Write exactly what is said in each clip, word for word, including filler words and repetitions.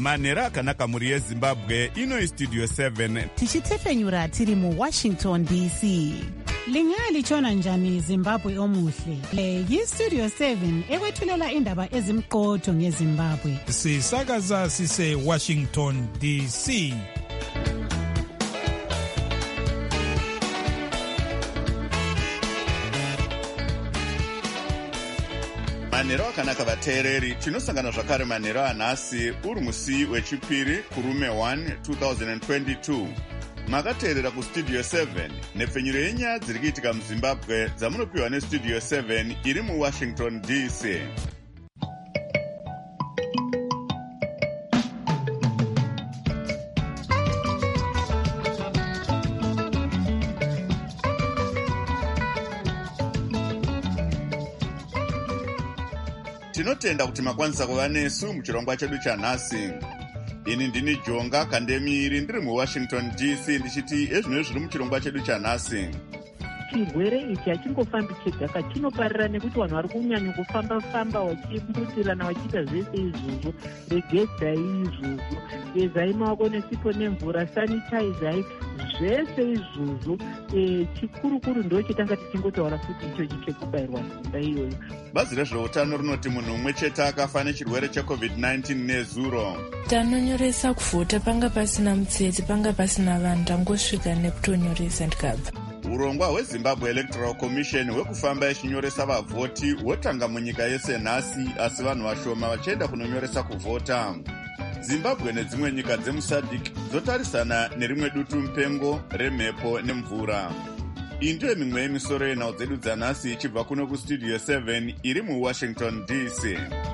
manhero akanaka mhuri yezimbabwe. Ino istudio seven tichitefenyura tiri muwashington D C. Lingalitshona njani Zimbabwe omuhle? Le yistudio seven ekwethulela indaba ezimqotho ngeZimbabwe. Sisakaza sise Washington D C. manhero akanaka vateereri, tinosangana zvakare manhero anhasi uri musi wechipiri kurume one two thousand twenty-two. Makateerera kustudio seven nepfenyuro yenyaya dziri kuitika muzimbabwe dzamunopiwa nestudio seven iri muwashington D C. Tinotenda kuti makwanisa kuva nesu muchirongwa chedu chanhasi. Ini ndini Jonga Kandemiri ndiri muWashington D C ndichiti ezvino zviri muchirongwa chedu chanhasi. Chirwere ichi hachingofambi chega, kachinoparira nekuti vanhu vari kunyanya kufamba-famba vachimbutirana vachiita zvese izvozvo. Regedzai izvozvo, gezai maoko nesipo nemvura, sanitizai, zvese izvozvo. E, chikurukuru ndo chitanga tichingotaura futi ichochi chekubayirwa simba iyoyo. Bazi rezveutano rinoti munhu umwe chete akafa nechirwere checovid nineteen nezuro. Tanonyoresa kuvhota panga pasina mutsetse, panga pasina vanhu, tangosvika nekutonyoresa ndikabva. Urongwa hweZimbabwe Electoral Commission hwekufamba ichinyoresa vavhoti hwotanga munyika yese nhasi, asi vanhu vashoma vachienda kunonyoresa kuvhota. Zimbabwe nedzimwe nyika dzemusadc dzotarisana nerimwe dutu mupengo remhepo nemvura. Iyi ndiyo mimwe yemisoro yenhau dzedu dzanhasi ichibva kuno kustudio seven iri muWashington D C.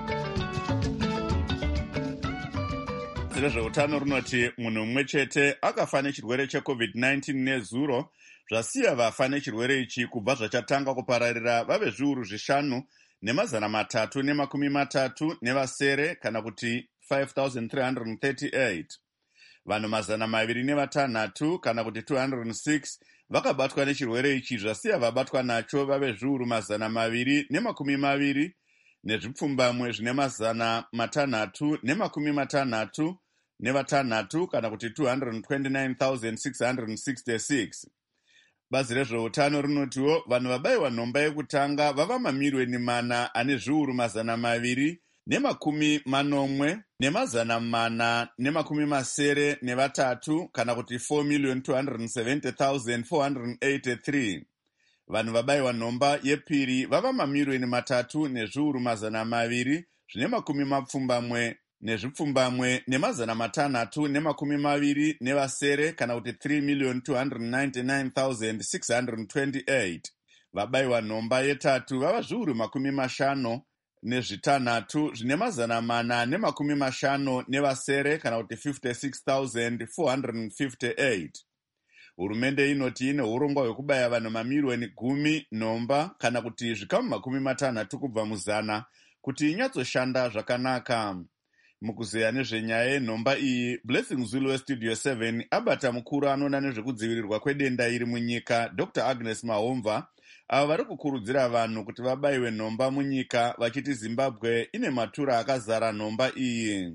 Rezveutano rinoti munhu umwe chete akafa nechirwere checovid nineteen nezuro, zvasiya vafa nechirwere ichi kubva zvachatanga kupararira vave zviuru zvishanu nemazana matatu nemakumi matatu nevasere kana kuti five thousand three hundred thirty-eight. Vanhu mazana maviri nevatanhatu kana kuti two hundred six vakabatwa nechirwere ichi, zvasiya vabatwa nacho vave zviuru mazana maviri nemakumi maviri nezvipfumbamwe zvine mazana matanhatu nemakumi matanhatu nevatanhatu kana kuti two hundred twenty-nine thousand six hundred sixty-six. Bazi rezveutano rinotiwo vanhu vabayiwa nhomba yekutanga vava mamiriyoni mana ane zviuru mazana maviri nemakumi manomwe nemazana mana nemakumi masere nevatatu kana kuti four million two hundred seventy thousand four hundred eighty-three. Vanhu vabayiwa nhomba yepiri vava mamiriyoni matatu nezviuru mazana maviri zvine makumi mapfumbamwe nezvipfumbamwe nemazana matanhatu nemakumi maviri nevasere kana kuti three million two hundred ninety-nine thousand six hundred twenty-eight. Vabayiwa nhomba yetatu vava zviuru makumi mashanu nezvitanhatu zvine mazana mana nemakumi mashanu nevasere kana kuti fifty-six thousand four hundred fifty-eight. Hurumende inoti ine urongwa hwekubaya vanhu mamiriyoni gumi nhomba kana kuti zvikamu makumi matanhatu kubva muzana kuti inyatsoshanda zvakanaka. Mukuzeya nezvenyaya yenhomba iyi, Blessing Zulu westudio seven abata mukuru anoona nezvekudzivirirwa kwedenda iri munyika Doctor Agnes Mahomva, ava vari kukurudzira vanhu kuti vabayiwe nhomba munyika vachiti Zimbabwe ine matura akazara nhomba iyi.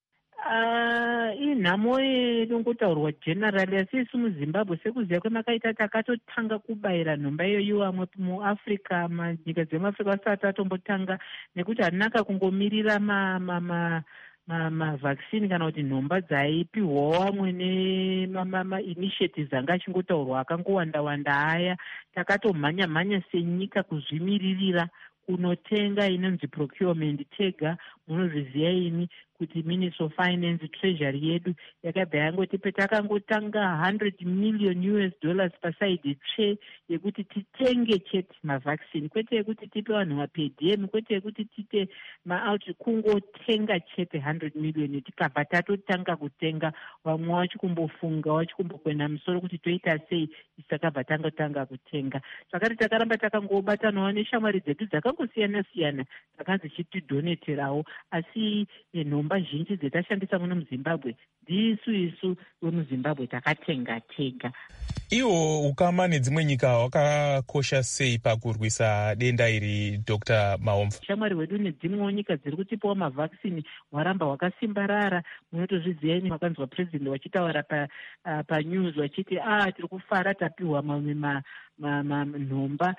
Uh, inhamo inongotaurwa generally, asi isu muZimbabwe sekuziva kwemakaita takatotanga kubayira nhomba iyoyo amwe muAfrica, manyika dzemuAfrica vasati atombotanga, nekuti hatinaka kungomirira ma, ma, ma mavhaccine kana kuti nhomba dzaipiwawo amwe nemainitiatives anga achingotaurwa akangowanda-wanda aya. Takatomhanya-mhanya senyika kuzvimiririra kunotenga inonzi procurement tega. Munozviziva ini kuti Ministry of Finance, Treasury yedu yakabva yangoti petakangotanga one hundred million U S dollars pasaidi tsve yekuti titenge chete mavaccine, kwete yekuti tipe vanhu mapedm, kwete yekuti tipe maout, kungotenga chete one hundred million. Tikabva tatotanga kutenga, vamwe vachikumbofunga vachikumbokwena musoro kuti toita sei, takabva tangatanga kutenga. Zvakare takaramba takangobatanawo neshamwari dzedu dzakangosiyana-siyana dzakanzi chitidhoneterawo, asi nhomba zhinji dzetashandisa muno muZimbabwe ndisu isu vemuZimbabwe takatenga tega. Iwo ukama nedzimwe nyika hwakakosha sei pakurwisa denda iri, Doctor Maomva? Shamwari wedu nedzimwewo nyika dziri kutipawo mavhakisini hwaramba hwakasimbarara. Munotozviziva ini, makanzwa president wachitaura pa, uh, panews wachiti ah tiri kufara tapiwa mamwe ma nhomba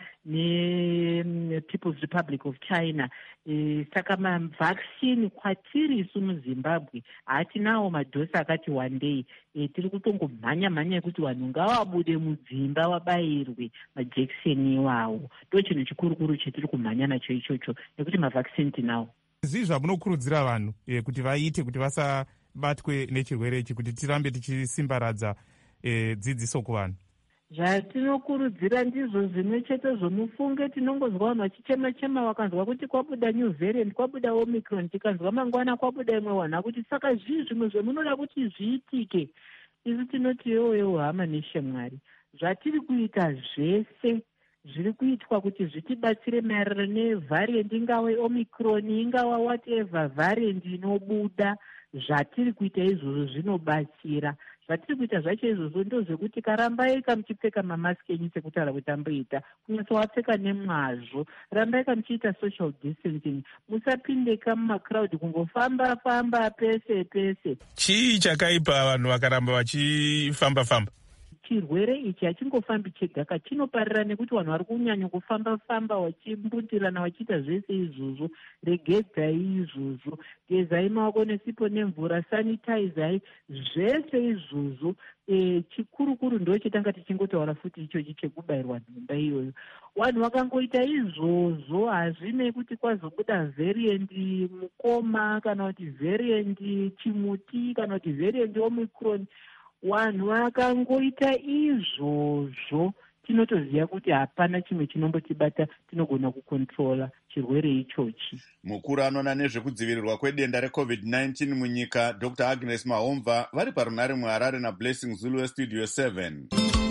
nePeople's Republic of China. E, saka mavhakisini kwatiri isu muZimbabwe hatinawo madhosi akati one day. E, tiri kutongomhanya mhanya yekuti vanhu ngavabude mudzimba vabayirwe majekiseni iwawo. Ndo chinhu chikurukuru chetiri kumhanya nacho ichocho, nekuti mavhakisini tinawo. Zii zvamunokurudzira vanhu e, kuti vaite kuti vasabatwe nechirwere ichi, kuti tirambe tichisimbaradza e, dzidziso kuvanhu? Zvatinokurudzira ndizvo zvimwe chete zvomufunge. Tinongozwa vanhu vachichema-chema vakanzwa kuti kwabuda new variant, kwabuda omicron, tikanzwa mangwana kwabuda imwe wanha, kuti saka zvii zvimwe zvemunoda kuti zviitike. Isu tinoti yewo yewo hama neshamwari, zvatiri kuita zvese zviri kuitwa kuti zvitibatsire maererano nevhariant, ingava omicron, ingava whatever variant inobuda, zvatiri kuita izvozvo zvinobatsira. Zvatiri kuita zvacho izvozvo ndozvekuti karambai kamuchipfeka mamasiki enyu sekutaura kuti amboita, kunyatso wapfeka nemwazvo. Rambai kamuchiita social distancing, musapindeka mumacrowd kungofamba famba pese pese. Chii chakaipa vanhu vakaramba vachifamba famba? Chirwere ichi hachingofambi chega, chinoparira nekuti vanhu vari kunyanya kufamba-famba vachimbutirana vachiita zvese izvozvo. Regedzai izvozvo, gezai maoko nesipo nemvura, sanitizai, zvese izvozvo. E, chikurukuru ndo chitanga tichingotaura futi ichochi chekubayirwa nhomba iyoyo. Vanhu vakangoita izvozvo, hazvinei kuti kwazobuda variant mukoma kana kuti variant chimuti kana kuti variant omicron. Vanhu vakangoita izvozvo, tinotoziva kuti hapana chimwe chinombotibata, tinogona kukontrola chirwere ichochi. Mukuru anoona nezvekudzivirirwa kwedenda recovid nineteen munyika, Doctor Agnes Maomva, vari parunare muHarare naBlessing Zulu weStudio seven.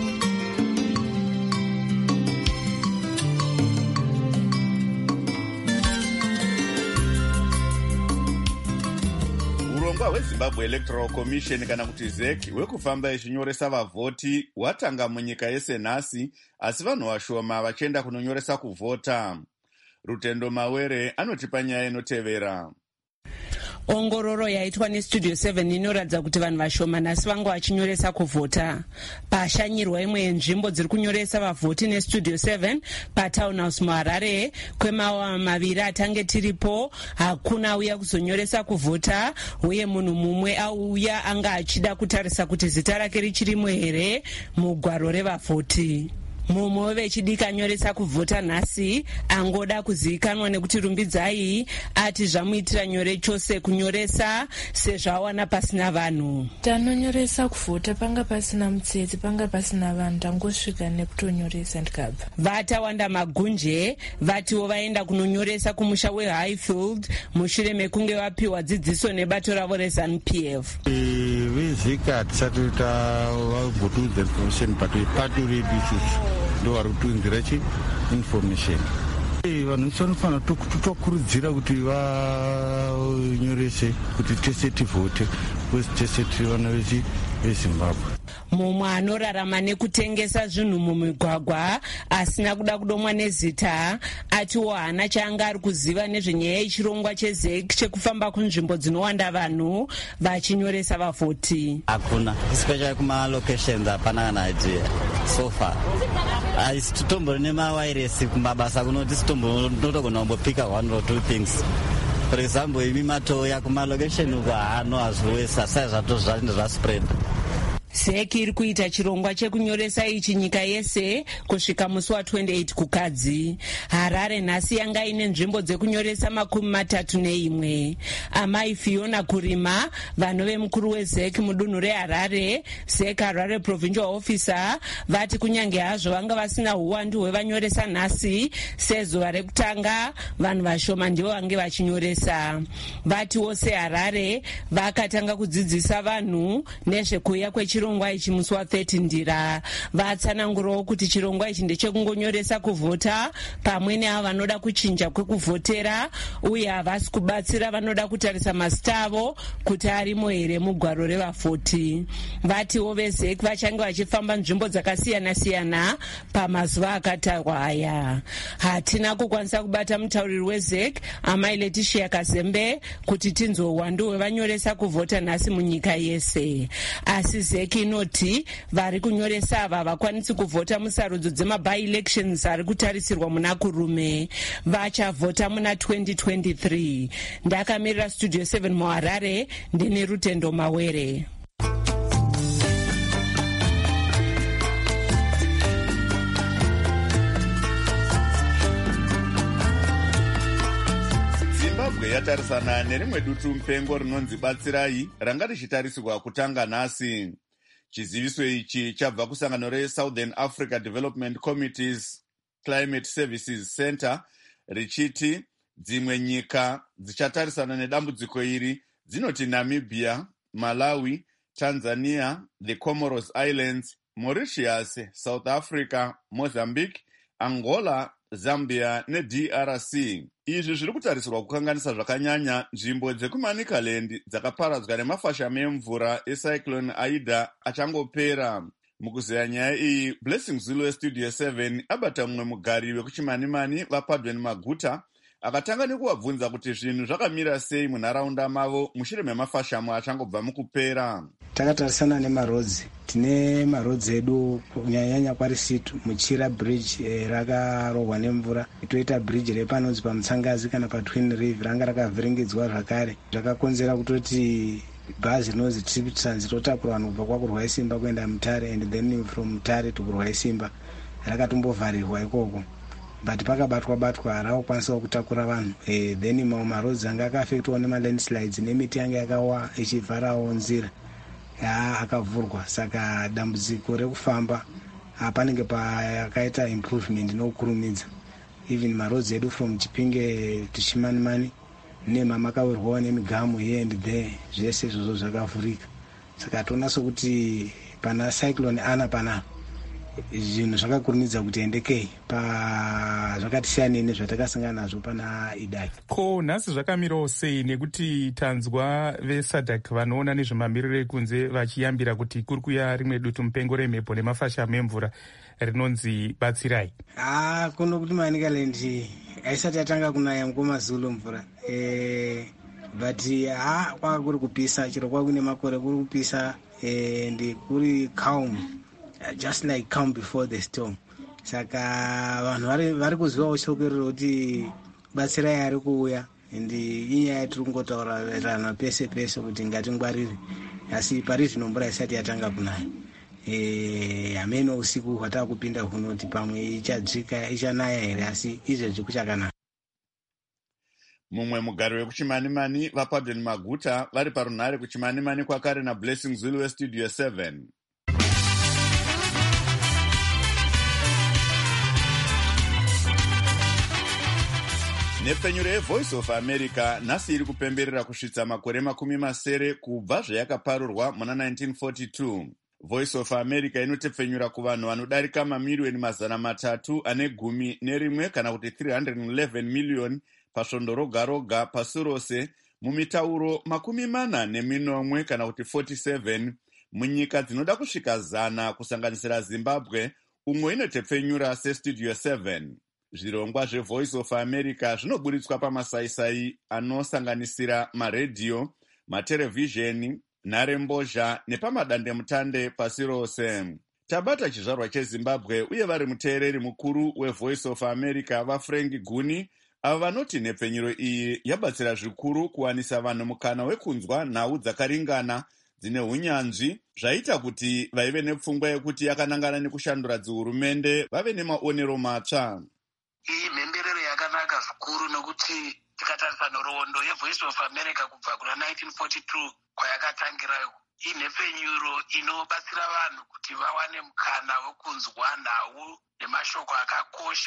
Urongwa hweZimbabwe Electoral Commission kana kuti Z E C hwekufamba ichinyoresa vavhoti hwatanga munyika yese nhasi, asi vanhu vashoma vachienda kunonyoresa kuvhota. Rutendo Mawere anotipa nyaya inotevera. Ongororo yaitwa neStudio seven inoratidza kuti vanhu vashoma nhasi vanga vachinyoresa kuvhota. Pashanyirwa imwe yenzvimbo dziri kunyoresa vavhoti neStudio seven patown house muHarare kwemawa maviri atange tiripo, hakuna auya kuzonyoresa kuvhota, uye munhu mumwe auya anga achida kutarisa kuti zita rake richirimo here mugwaro revavhoti. Mumwe vechidikanyoresa kuvhota nhasi angoda kuzivikanwa nekuti rumbidzai ati zvamuitira nyore chose kunyoresa sezvawana pasina vanhu. Tanonyoresa kuvhota panga pasina mutsetse, panga pasina vanhu, tangosvika nekutonyoresa ndikabva. Vatawanda Magunje vatiwo vaenda kunonyoresa kumusha weHighfield mushure mekunge vapiwa dzidziso nebato ravo reZANU-P F. Vezika hatisati tavagotudza information but wepato redu isusu ndo vari kutuinzira chi information. Vanhu vanofanira tokurudzira kuti vanyorese kuti tese tivhote, kwese tese tiri vana veZimbabwe. Mumwe anorarama nekutengesa zvinhu mumigwagwa asina kuda kudomwa nezita atiwo hana chaanga ari kuziva nezvenyaya yechirongwa cheZ E C chekufamba kunzvimbo dzinowanda vanhu vachinyoresa vavhoti. Hakuna, especially kuma locations hapana kana idea so far. Haisi titombori nemawairesi kumabasa kunoti totogona kumbopika one or two things. For example, imi matoya kuma location uko hano hazviwesa sai zvato zvatinge zvaspread. Z E C iri kuita chirongwa chekunyoresa ichi nyika yese kusvika musi wa28 kukadzi. Harare nhasi yanga ine nzvimbo dzekunyoresa makumi matatu neimwe. Amai Fiona Kurima, vanhu vemukuru weZ E C mudunhu reHarare, Z E C Harare Provincial Officer, vati kunyange hazvo vanga vasina uwandu hwevanyoresa nhasi, sezuva rekutanga vanhu vashoma ndivo vange vachinyoresa. Vatiwo seHarare vakatanga kudzidzisa vanhu nezvekuuya kwechi chirongwa ichi musi wa13 ndira vatsanangurawo kuti chirongwa ichi ndechekungonyoresa kuvhota pamwe neavo vanoda kuchinja kwekuvhotera uye havasi kubatsira vanoda kutarisa mazita avo kuti arimo here mugwaro revavhoti. Vatiwo vezek vachange vachifamba nzvimbo dzakasiyana-siyana pamazuva akatarwa aya. Hatina kukwanisa kubata mutauriri wezek amai Leticia Kazembe kuti tinzwe uwandu hwevanyoresa kuvhota nhasi munyika yese. Asi zek inoti vari kunyoresa ava vakwanisi kuvhota musarudzo dzema-by-elections ari kutarisirwa muna kurume. Vachavhota muna twenty twenty-three. Ndakamirira Studio seven muHarare ndine Rutendo Mawere. Zimbabwe yatarisana nerimwe dutu mupengo rinonzi Batsirai ranga richitarisirwa kutanga nhasi. Chiziviso ichi chabva kusangano reSouthern Africa Development Committee's Climate Services Center richiti dzimwe nyika dzichatarisana nedambudziko iri dzinoti Namibia, Malawi, Tanzania, the Comoros Islands, Mauritius, South Africa, Mozambique, Angola, Zambia neD R C. Izvi zviri kutarisirwa kukanganisa zvakanyanya nzvimbo dzekuManicaland dzakaparadzwa nemafashame emvura ecyclone Aida achangopera. Mukuzeya nyaya iyi, Blessing Zulu weStudio seven abata mumwe mugari wekuchimanimani vapadwe nemaguta akatanga nekuvabvunza kuti zvinhu zvakamira sei munharaunda mavo mushure memafashamo achangobva mukupera. Takatarisana nemarodzi. Tine marodzi edu kunyanyanya kwaRisitu, Muchira bridge eh, rakarohwa nemvura. Toita bridge repanonzi paMutsangazi kana paTwin River ranga rakavhiringidzwa zvakare. Zvakakonzera kutoti bhazi rinonzi Trip Transit rotakura vanhu kubva kwakurwaisimba kuenda Mutare and then from Mutare to kurwaisimba rakatombovharirwa ikoko. But pakabatwa batwa rakakwanisa kutakura vanhu. Eh, then mamwe marodzi anga akaafektwa nemalandslides nemiti yange yakawa ichivharawo nzira. Ya akavhurwa, saka dambudziko rekufamba panenge pakaita improvement nokurumidza. Even marodzi edu from Chipinge to Chimanimani nemamakawirwawo nemigamu here and there zvese izvozvo zvakavhurika. Saka toona sokuti pana cyclone ana pana zvinhu zvakakurumidza kuti endekei pa zvakatisiyanei nezvatakasangana nazvo pana Idai. Ko nhasi zvakamirawo sei nekuti tanzwa veSADC vanoona nezvemamiriro ekunze vachiyambira kuti kuri kuya rimwe dutu mupengo remhepo nemafashamo emvura rinonzi Batsirai? Ah, kuno kuti Manicaland haisati yatanga kunaya mukomazulu mvura. Eh, but ah kwanga kuri kupisa, chiro kwanga kune makore kuri kupisa eh ndi kuri calm. Just like calm before the storm. Saka vanhu vari vari kuzivawo shoko kuti Batsirai ari kuuya ende inyaya tiri kungotaurana pese pese kuti ngatingwarire, asi pari zvino mvura isati yatanga kunaya. Eh, ameno usiku hwatava kupinda kunoti pamwe ichadzika ichanaya here, asi izvezvi kuchakanaka. Mumwe mugari wekuchimanimani vapadwe nemaguta vari parunhare kuchimanimani kwakare naBlessing Zulu weStudio seven. Nepfenyuro yeVoice of America nhasi iri kupemberera kusvitsa makore makumi masere kubva zvayakaparurwa muna nineteen forty-two. Voice of America inotepfenyura kuvanhu vanodarika mamiriyoni mazana matatu ane gumi nerimwe kana kuti three hundred eleven million pasvondo roga roga pasi rose mumitauro makumi mana neminomwe kana kuti forty-seven munyika dzinoda kusvika zana kusanganisira Zimbabwe, umwe inotepfenyura seStudio seven. Zvirongwa zveVoice of America zvinoburitswa pamasaisai anosanganisira maredhiyo, matelevhizheni, nharembozha nepamadandemutande pasi rose. Tabata chizvarwa cheZimbabwe uye vari muteereri mukuru weVoice of America vaFrank Guni, ava vanoti nhepfenyuro iyi yabatsira zvikuru kuwanisa vanhu mukana wekunzwa nhau dzakaringana dzine unyanzvi, zvaita kuti vaive nepfungwa yekuti yakanangana nekushandura dzihurumende vave nemaonero matsva. Iyi mhemberero yakanaka zvikuru nokuti tikatarisa nhoroondo yeVoice of America kubva kuna nineteen forty-two kwayakatangirayo, inhepfenyuro inobatsira vanhu kuti vawane mukana wekunzwa nhau nemashoko akakosha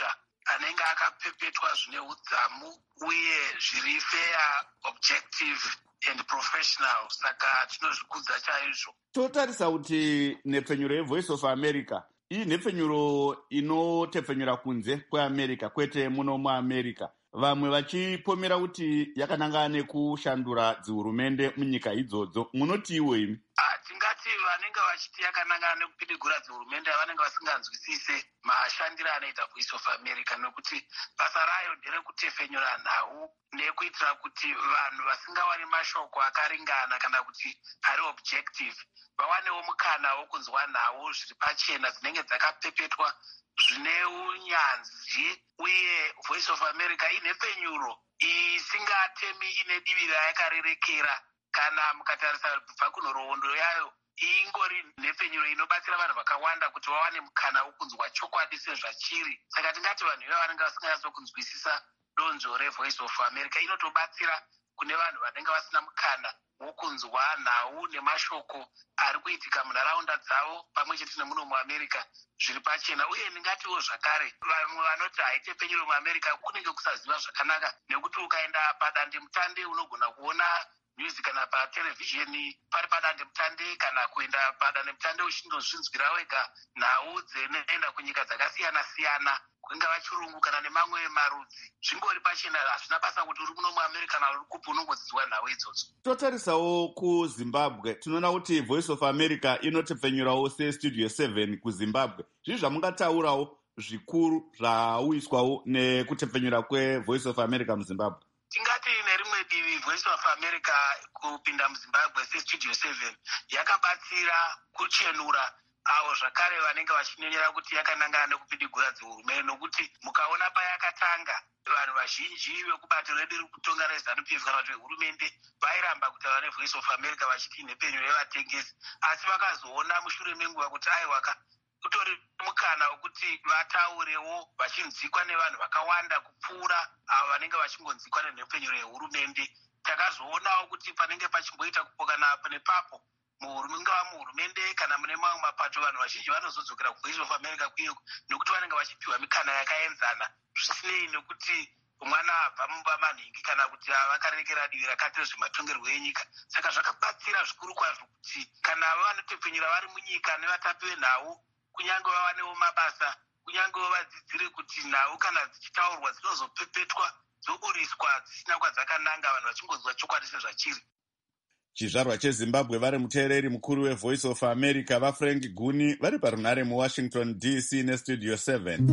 anenge akapepetwa zvine udzamu uye zviri fair, objective and professional. Saka tinozvikudza chaizvo. Totarisa kuti nhepfenyuro yeVoice of America iyi nhepfenyuro inotepfenyura kunze kweAmerica kwete muno muAmerica, vamwe vachipomera kuti yakanangana nekushandura dzihurumende munyika idzodzo. Munoti iwo imi? Tingati vanenge vachiti yakanangana nekupidigura dzihurumende vanenge vasinganzwisise mashandiro anoita Voice of America, nokuti basa rayo nderekutefenyura nhau nekuitira kuti vanhu vasingawani mashoko akaringana kana kuti ari objective vawanewo mukana wokunzwa nhau zviri pachena dzinenge dzakapepetwa zvine unyanzvi. Uye Voice of America inhepfenyuro isingatemi, ine divi rayakarerekera. Kana mukatarisa kubva kunhoroondo yayo, ingori nhepfenyuro inobatsira vanhu vakawanda kuti vawane mukana wokunzwa chokwadi sezvachiri. Saka tingati vanhu ivo vanenge vasinganyatsokunzwisisa donzvo reVoice of America inotobatsira kune vanhu vanenge vasina mukana wokunzwa nhau nemashoko ari kuitika munharaunda dzavo pamwe chete nemuno muAmerica zviri pachena. Uye ndingatiwo zvakare, vamwe vanoti haitepfenyuro muAmerica kunenge kusaziva zvakanaka, nekuti ukaenda padandemutande unogona kuona news kana patelevhizheni pari padandemutande, kana kuenda padandemutande uchindozvinzwira wega nhau dzinoenda kunyika dzakasiyana siyana, kungava chirungu kana nemamwe marudzi. Zvingori pachena, hazvina basa kuti uri muno muAmerica kana uri kupi, unongodzidzwa nhau idzodzo. Totarisawo kuZimbabwe, tinoona kuti Voice of America inotepfenyurawo seStudio seven kuZimbabwe. Zvizvi zvamungataurawo zvikuru zvauiswawo nekutepfenyura kweVoice of America muZimbabwe? Tingati nerimwe divi Voice of America kupinda muZimbabwe seStudio seven yakabatsira kuchenura avo zvakare vanenge vachinyonyera kuti yakanangana nekupidigura dzehurumende, nokuti mukaona payakatanga vanhu vazhinji vekubato redu riri kutonga reZANU P F kana kuti hurumende vairamba kutaura neVoice of America vachiti nhepfenyuro yevatengesi, asi vakazoona mushure menguva kuti aiwaka utori mukana wekuti vataurewo vachinzikwa nevanhu vakawanda kupfuura avo vanenge vachingonzikwa nenhepfenyuro yehurumende. Takazoonawo kuti panenge pachimboita kupokana nepapo mungava muhurumende kana mune mamwe mapato, vanhu vazhinji vanozodzokera kuVoice of America kuyo nekuti vanenge vachipiwa mikana yakaenzana, zvisinei nekuti mwana abva mumba manhingi kana kuti vakarerekera divi rakati zvematongerwo enyika. Saka zvakabatsira zvikuru kwazvo kuti kana vanotepfenyura vari munyika nevatapi venhau, kunyange vawanewo mabasa, kunyange vadzidzire kuti nhau kana dzichitaurwa dzinozopepetwa dzoburiswa dzisina kwadzakananga, vanhu vachingonzwa chokwadi sezvachiri. Chizvarwa cheZimbabwe vari muteereri mukuru weVoice of America vaFrank Guni vari parunhare muWashington D C neStudio seven.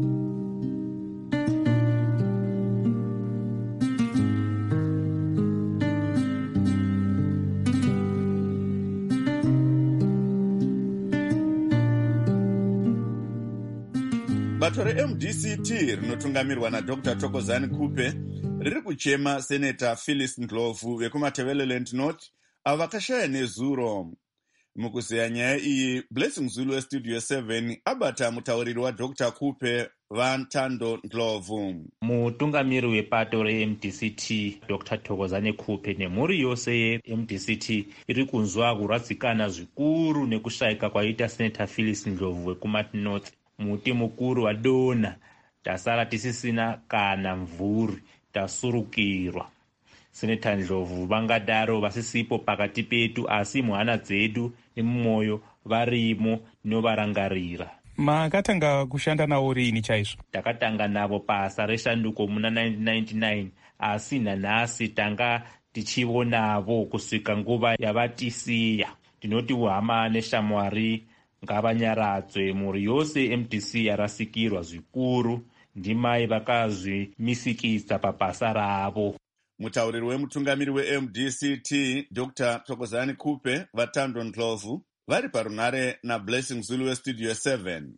Bato reM D C T rinotungamirwa naDr Thokozani Kupe riri kuchema Seneta Phyllis Ndlovu vekumaTebeleland North avo vakashaya nezuro. Mukuzeya nyaya iyi, Blessing Zulu weStudio seven abata mutauriri waDr Kupe Vantando Ndlovu. Mutungamiri wepato reM D C T Dr Thokozani Kupe nemhuri yose yeM D C T iri kunzwa kuradzikana zvikuru nekushayika kwaita Seneta Phyllis Ndlovu wekumati North. Muti mukuru wadona tasara tisisina kana mvuri, tasurukirwa. Seneta Ndlovu vangadaro vasisipo pakati petu, asi muhana dzedu nemumwoyo varimo novarangarira. Makatanga kushanda navo rini chaizvo? Takatanga navo pasa reshanduko muna nineteen ninety-nine, asi nanhasi tanga tichionavo kusvika nguva yavatisiya. Tinoti uhama neshamwari ngavanyaradzwe. Mhuri yose M D C yarasikirwa zvikuru, ndimai vakazvimisikisa pabasa ravo. Mutauriri wemutungamiri weM D C T Dr Thokozani Kupe Vatando Ndlovu vari parunhare naBlessing Zulu weStudio seven.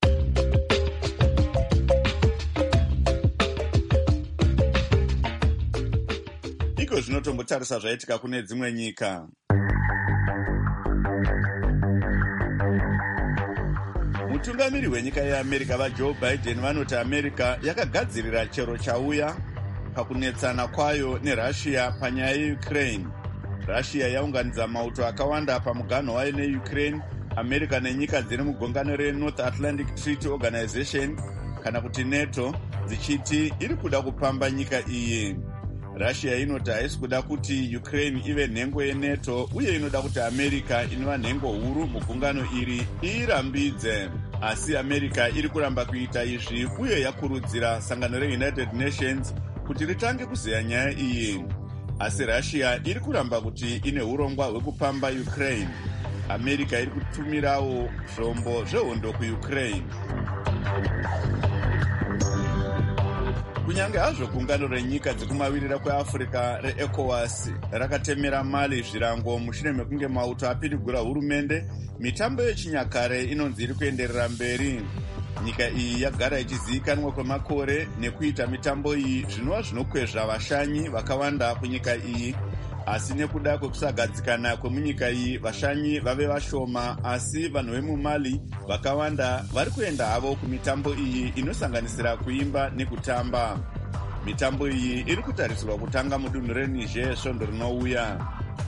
Iko zvinotombotarisa zvaitika kune dzimwe nyika. Mutungamiri wenyika yeAmerica vaJoe Biden vanoti America yakagadzirira chero chauya pakunetsana kwayo neRussia panyaya yeUkraine. Russia yaunganidza mauto akawanda pamuganho wayo neUkraine. America nenyika dziri mugongano reNorth Atlantic Treaty Organization kana kuti NATO dzichiti iri kuda kupamba nyika iyi. Russia inoti haisi kuda kuti Ukraine ive nhengo yeNATO uye inoda kuti America inova nhengo huru mugungano iri irambidze. Asi America iri kuramba kuita izvi uye yakurudzira sangano reUnited Nations kuti ritange kuzeya nyaya iyi. Asi Russia iri kuramba kuti ine urongwa hwekupamba Ukraine. America iri kutumirawo zvombo zvehondo kuUkraine. Kunyange hazvo gungano renyika dzekumavirira kweAfrica reECOWAS rakatemera Mali zvirango mushure mekunge mauto apidigura hurumende, mitambo yechinyakare inonzi iri kuenderera mberi. Nyika iyi yagara ichizivikanwa kwemakore nekuita mitambo iyi zvinova zvinokwezva vashanyi vakawanda kunyika iyi. Asi nekuda kwekusagadzikana kwemunyika iyi vashanyi vave vashoma, asi vanhu vemumali vakawanda vari kuenda havo kumitambo iyi inosanganisira kuimba nekutamba. Mitambo iyi iri kutarisirwa kutanga mudunhu reNiger svondo rinouya.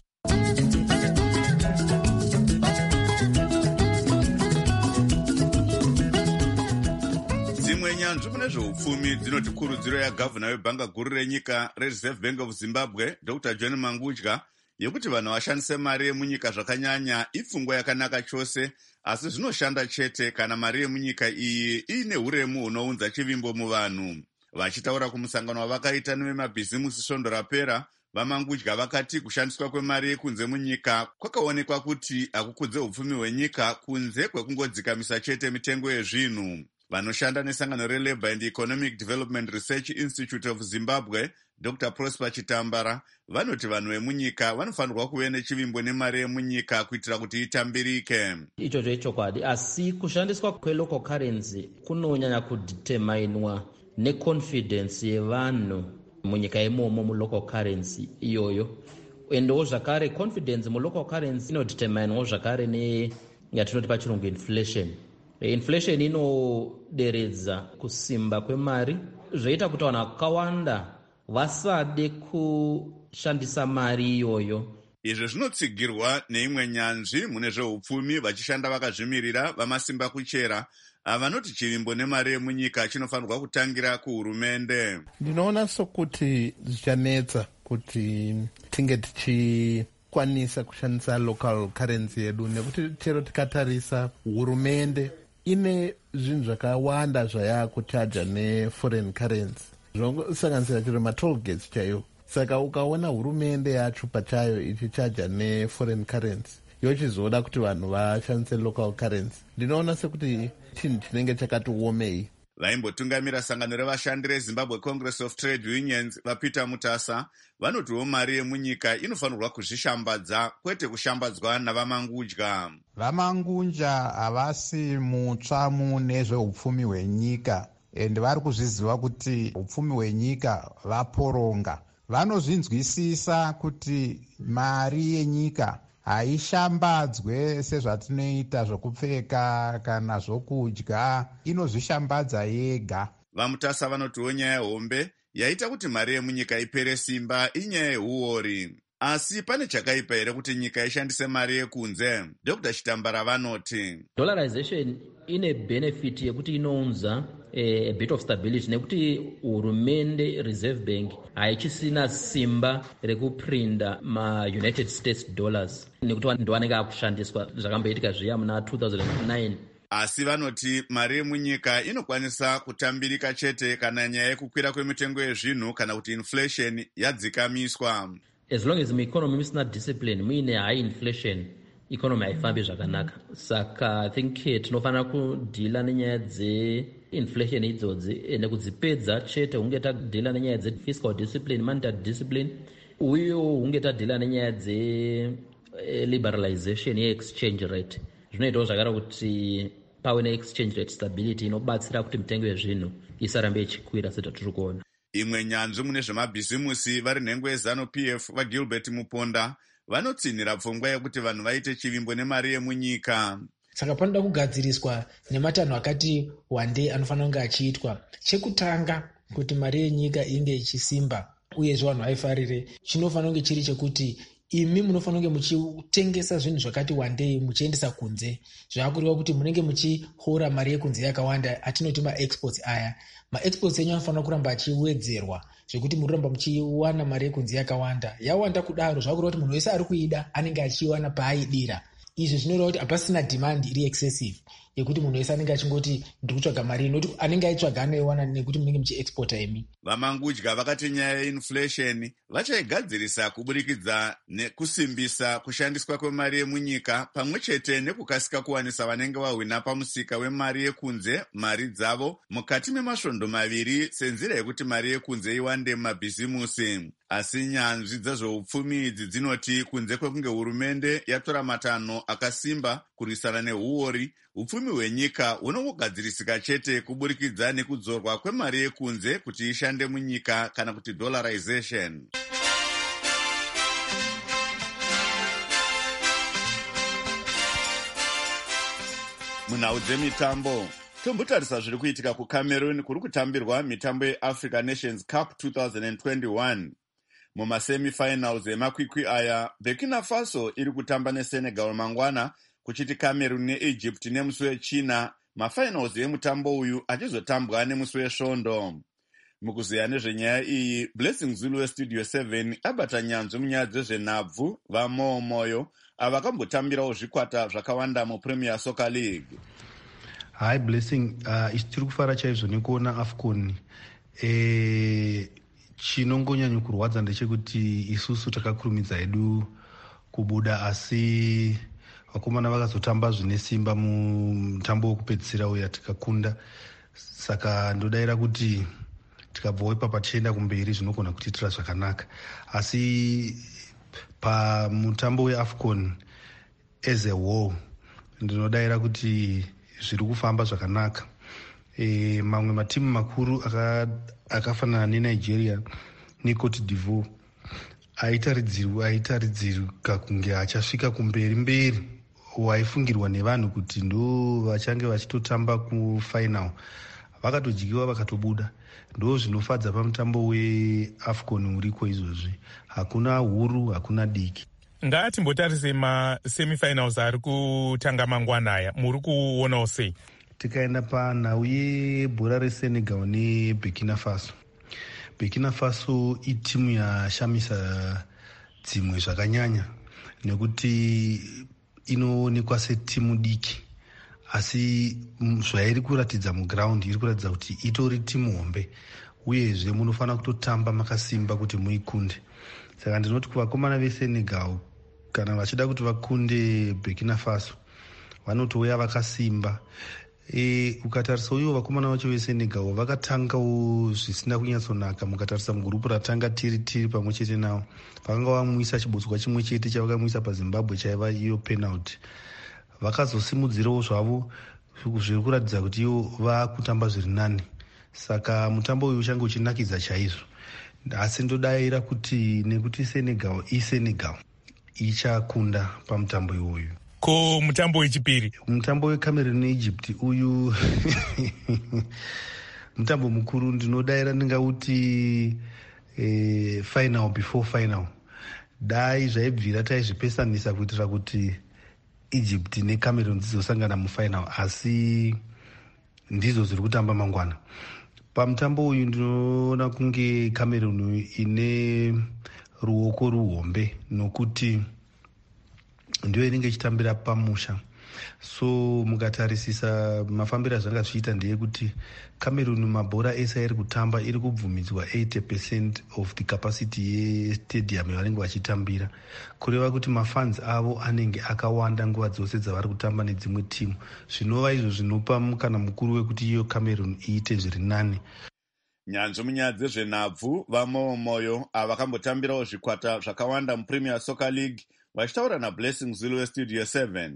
Dzimwe nyanzvi mune zveupfumi dzinoti kurudziro yagavhuna webhanga guru renyika reReserve Bank of Zimbabwe Doctor John Mangudya yekuti vanhu vashandise mari yemunyika zvakanyanya ipfungwa yakanaka chose, asi zvinoshanda chete kana mari yemunyika iyi iine uremu hunounza chivimbo muvanhu. Vachitaura kumusangano wavakaita nevemabhizimusi svondo rapera, vaMangudya vakati kushandiswa kwemari yekunze munyika kwakaonekwa kuti hakukudze upfumi hwenyika kunze kwekungodzikamisa chete mitengo yezvinhu. Vanoshanda nesangano reLabour and Economic Development Research Institute of Zimbabwe Doctor Prosper Chitambara vanoti vanhu vemunyika vanofanirwa kuve nechivimbo nemari yemunyika kuitira kuti itambirike. Icho chechokwadi, asi kushandiswa kwelocal currency kunonyanya kudeterminwa neconfidence yevanhu munyika imomo mulocal currency iyoyo. Endowo zvakare confidence mulocal currency inodeterminwa zvakare neyatinoti pachirungu inflation. Inflation inoderedza kusimba kwemari, zvoita kuti vanhu vakawanda vasade kushandisa mari iyoyo. Izvi zvinotsigirwa neimwe nyanzvi mune zveupfumi vachishanda vakazvimirira vamasimba kuchera vanoti chivimbo nemari yemunyika chinofanirwa kutangira kuhurumende. Ndinoona sokuti zvichanetsa kuti tinge tichikwanisa kushandisa local currency yedu, nekuti chero tikatarisa hurumende ine zvinhu zvakawanda zvayakuchaja neforeign currency, zvinosanganisira chero matoll gates chaiyo. Saka ukaona hurumende yacho pachayo ichichaja neforeign currency yochizoda kuti vanhu vashandise local currency, ndinoona sekuti chinhu chinenge chakati omei. Vaimbotungamira sangano revashandi reZimbabwe Congress of Trade Unions vaPeter Mutasa vanotiwo mari yemunyika inofanirwa kuzvishambadza kwete kushambadzwa navaMangudya. VaMangudya havasi mutsvamu nezveupfumi hwenyika, ende vari kuzviziva kuti upfumi hwenyika vaporonga. Vanozvinzwisisa kuti mari yenyika haishambadzwe sezvatinoita zvokupfeka kana zvokudya, inozvishambadza yega. VaMutasa vanotiwo nyaya hombe yaita kuti mari yemunyika ipere simba inyaya yehuori. Asi pane chakaipa here kuti nyika ishandise mari yekunze? Doctor Chitambara vanoti dollarization ine benefit yekuti inounza a, a bit of stability, nekuti hurumende Reserve Bank haichisina simba rekuprinda ma-United States dollars, nekuti ndo vanenge akushandiswa zvakamboitika zviya muna two thousand nine. Asi vanoti mari yemunyika inokwanisa kutambirika chete kana nyaya yekukwira kwemitengo yezvinhu kana kuti inflation yadzikamiswa. As long as mueconomy musina discipline, muine high inflation, economy haifambi zvakanaka. Saka I think tinofanira kudhila nenyaya dzeinflation idzodzi nekudzipedza chete, hunge tadhila nenyaya dzefiscal discipline, monetary discipline, uye hunge tadhila nenyaya dzeliberalization yeexchange rate. Zvinoitawo zvakara kuti pave neexchange rate stability inobatsira kuti mitengo yezvinhu isarambe ichikwira setatiri kuona. Imwe nyanzvi mune zvemabhizimusi vari nhengo yeZanu-P F vaGilbert Muponda vanotsinhira pfungwa yekuti vanhu vaite chivimbo nemari yemunyika. Saka panoda kugadziriswa nematanho akati wandei anofanira kunge achiitwa. Chekutanga kuti mari yenyika inge ichisimba uyezve vanhu vaifarire, chinofanira kunge chiri chekuti imi munofanira kunge muchitengesa zvinhu zvakati wandei muchiendesa kunze, zvaakureva kuti munenge muchihora mari yekunze yakawanda, atinoti maexports aya. Maexports enyu anofanira kuramba achiwedzerwa zvekuti muramba muchiwana mari yekunze yakawanda. Yawanda kudaro zvakureva kuti munhu wese ari kuida anenge achiwana paaidira. Izvi zvinoreva kuti hapasina demand iri excessive yekuti munhu wese anenge achingoti ndiri kutsvaga mari nokuti anenge aitsvaga anoiwana nekuti munenge muchiexporta imi. Vamangudya vakati nyaya yeinflation vachaigadzirisa kuburikidza nekusimbisa kushandiswa kwemari yemunyika pamwe chete nekukasika kuwanisa vanenge vahwina pamusika wemari yekunze mari dzavo mukati memasvondo maviri senzira yekuti mari yekunze iwande mumabhizimusi. Asi nyanzvi dzezveupfumi idzi dzinoti kunze kwekunge hurumende yatora matanho akasimba kurwisana nehuori, upfumi hwenyika hunongogadzirisika chete kuburikidza nekudzorwa kwemari yekunze kuti ishande munyika kana kuti dollarization. Munhau dzemitambo, tombotarisa zviri kuitika kuCameroon kuri kutambirwa mitambo yeAfrica Nations Cup twenty twenty-one. Mumasemifinals emakwikwi aya, Burkina Faso iri kutamba neSenegal mangwana, kuchiti Cameroon neEgypt nemusi wechina, mafinals emutambo uyu achizotambwa nemusi wesvondo. Mukuziya nezvenyaya iyi, Blessing Zulu weStudio seven abata nyanzvi munyaya dzezvenhabvu vamomoyo avakambotambirawo zvikwata zvakawanda muPremier Soccer League. Hi Blessing, uh, isu tiri kufara chaizvo nekuona AFCON. Eh, chinongonyanya kurwadza ndechekuti isusu takakurumidza hedu kubuda, asi vakomana vakazotamba zvine simba mutambo wokupedzisira uya tikakunda. Saka ndodayira kuti tikabvawo ipapo tichienda kumberi zvinogona kutiitira zvakanaka. Asi pamutambo weAFCON as a whole ndinodayira kuti zviri kufamba zvakanaka. E, mamwe matimu makuru akafanana neNigeria neCote d'Ivoire aitaridzirwa aitaridzirwa kunge achasvika kumberi mberi, waifungirwa nevanhu kuti ndo vachange vachitotamba kufinal, vakatodyiwa vakatobuda. Ndo zvinofadza pamutambo weAFCON uriko izvozvi, hakuna huru hakuna diki. Ngatimbotarise masemifinals ari kutanga mangwana aya, muri kuonawo sei? Tikaenda panhau yebhora reSenegal neBurkina Faso. Burkina Faso itimu yashamisa dzimwe zvakanyanya nekuti inoonekwa setimu diki, asi zvairi kuratidza muground iri kuratidza kuti itori timu hombe, uyezve munofanira kutotamba makasimba kuti muikunde. Saka ndinoti kuvakomana veSenegal kana vachida kuti vakunde Burkina Faso vanotouya vakasimba. E, ukatarisa uyo vakomana vacho veSenegal vakatangawo zvisina kunyatsonaka. Mukatarisa mugurupu ratanga tiri tiri pamwe chete navo, vakanga vamwisa chibotswa chimwe chete chavakamwisa paZimbabwe chaiva iyo penalty. Vakazosimudzirawo zvavo zviri kuratidza kuti ivo vakutamba zviri nani. Saka mutambo uyu uchange uchinakidza chaizvo. Asi ndodayira kuti nekuti Senegal iSenegal ichakunda pamutambo iwoyu. Ko mutambo wechipiri, mutambo weCameroon neEgypt uyu mutambo mukuru. Ndinodayira ndingauti eh, final before final. Dai zvaibvira taizvipesanisa kuitira kuti Egypt neCameroon dzizosangana mufinal, asi ndizo zviri kutamba mangwana. Pamutambo uyu ndinoona kunge Cameroon ine ruoko ruhombe nokuti ndio inenge ichitambira pamusha. So mukatarisisa mafambiro azvanga zvichiita ndeyekuti Cameroon mabhora ese iri kutamba iri kubvumidzwa eighty percent of the capacity yestadium yavanenge vachitambira, kureva kuti mafans avo anenge akawanda nguva dzose dzavari kutamba nedzimwe timu. Zvinova izvo zvinopa mukana mukuru wekuti iyo Cameroon iite zviri nani. Nyanzvi munyaya dzezvenhabvu vamomoyo avakambotambirawo zvikwata zvakawanda muPremier Soccer League vachitaura naBlessing Zulu weStudio seven.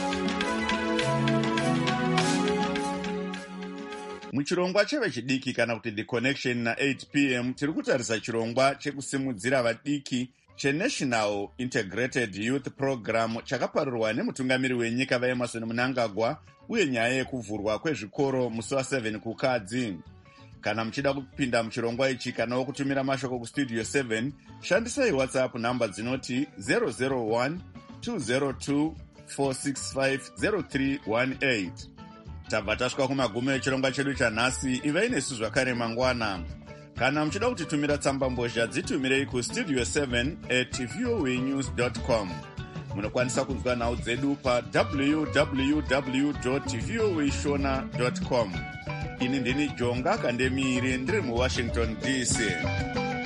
Muchirongwa chevechidiki kana kuti The Connection na-eight p m tiri kutarisa chirongwa chekusimudzira vadiki cheNational Integrated Youth Program chakaparurirwa nemutungamiri wenyika vaEmmerson Mnangagwa uye nyaya yekuvhurwa kwezvikoro musi waseven kukadzi. Kana muchida kupinda muchirongwa ichi kana kutumira mashoko kustudio seven, shandisai WhatsApp namba dzinoti zero zero one two zero two four six five zero three one eight. Tabva tasvika kumagumo echirongwa chedu chanhasi. Ivai nesu zvakare mangwana. Kana muchida kutitumira tsamba mbozha, dzitumirei kustudio seven at voanews dot com. Munokwanisa kunzwa nhau dzedu pa w w w dot voa shona dot com. Ini ndini Jonga Kandemiri ndiri muWashington D C.